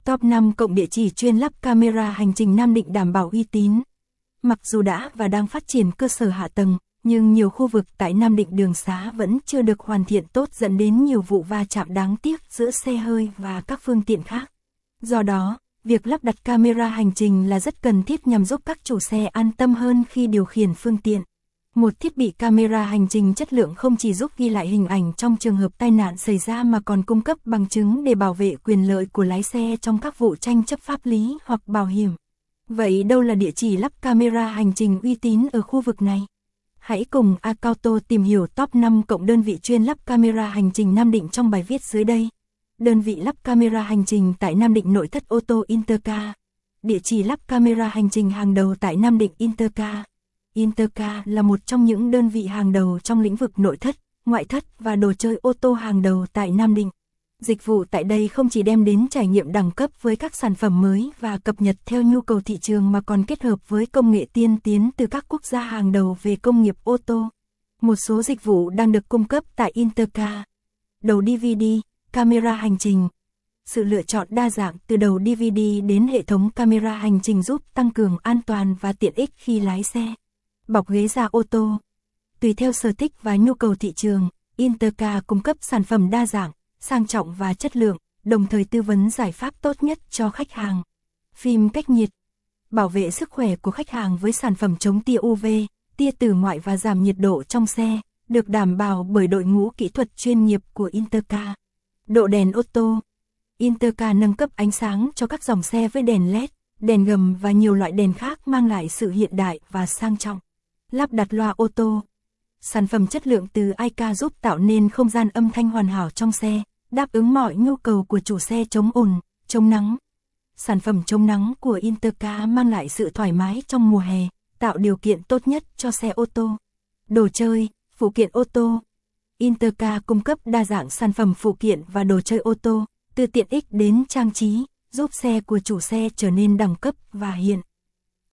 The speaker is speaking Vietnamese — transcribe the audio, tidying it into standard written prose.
Top 5 cộng địa chỉ chuyên lắp camera hành trình Nam Định đảm bảo uy tín. Mặc dù đã và đang phát triển cơ sở hạ tầng, nhưng nhiều khu vực tại Nam Định đường xá vẫn chưa được hoàn thiện tốt dẫn đến nhiều vụ va chạm đáng tiếc giữa xe hơi và các phương tiện khác. Do đó, việc lắp đặt camera hành trình là rất cần thiết nhằm giúp các chủ xe an tâm hơn khi điều khiển phương tiện. Một thiết bị camera hành trình chất lượng không chỉ giúp ghi lại hình ảnh trong trường hợp tai nạn xảy ra mà còn cung cấp bằng chứng để bảo vệ quyền lợi của lái xe trong các vụ tranh chấp pháp lý hoặc bảo hiểm. Vậy đâu là địa chỉ lắp camera hành trình uy tín ở khu vực này? Hãy cùng Acauto tìm hiểu top 5 cộng đơn vị chuyên lắp camera hành trình Nam Định trong bài viết dưới đây. Đơn vị lắp camera hành trình tại Nam Định: nội thất ô tô Intercar. Địa chỉ lắp camera hành trình hàng đầu tại Nam Định: Intercar. Intercar là một trong những đơn vị hàng đầu trong lĩnh vực nội thất, ngoại thất và đồ chơi ô tô hàng đầu tại Nam Định. Dịch vụ tại đây không chỉ đem đến trải nghiệm đẳng cấp với các sản phẩm mới và cập nhật theo nhu cầu thị trường mà còn kết hợp với công nghệ tiên tiến từ các quốc gia hàng đầu về công nghiệp ô tô. Một số dịch vụ đang được cung cấp tại Intercar. Đầu DVD, camera hành trình. Sự lựa chọn đa dạng từ đầu DVD đến hệ thống camera hành trình giúp tăng cường an toàn và tiện ích khi lái xe. Bọc ghế da ô tô. Tùy theo sở thích và nhu cầu thị trường, Intercar cung cấp sản phẩm đa dạng, sang trọng và chất lượng, đồng thời tư vấn giải pháp tốt nhất cho khách hàng. Phim cách nhiệt. Bảo vệ sức khỏe của khách hàng với sản phẩm chống tia UV, tia tử ngoại và giảm nhiệt độ trong xe, được đảm bảo bởi đội ngũ kỹ thuật chuyên nghiệp của Intercar. Độ đèn ô tô. Intercar nâng cấp ánh sáng cho các dòng xe với đèn LED, đèn gầm và nhiều loại đèn khác mang lại sự hiện đại và sang trọng. Lắp đặt loa ô tô. Sản phẩm chất lượng từ iCar giúp tạo nên không gian âm thanh hoàn hảo trong xe, đáp ứng mọi nhu cầu của chủ xe chống ồn, chống nắng. Sản phẩm chống nắng của Intercar mang lại sự thoải mái trong mùa hè, tạo điều kiện tốt nhất cho xe ô tô. Đồ chơi, phụ kiện ô tô. Intercar cung cấp đa dạng sản phẩm phụ kiện và đồ chơi ô tô, từ tiện ích đến trang trí, giúp xe của chủ xe trở nên đẳng cấp và hiện